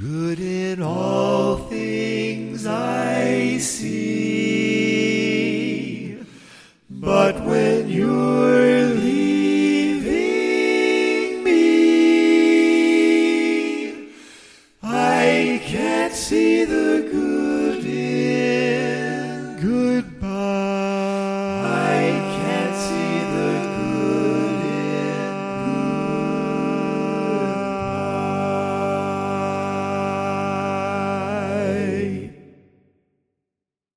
Good in all things I see, but when you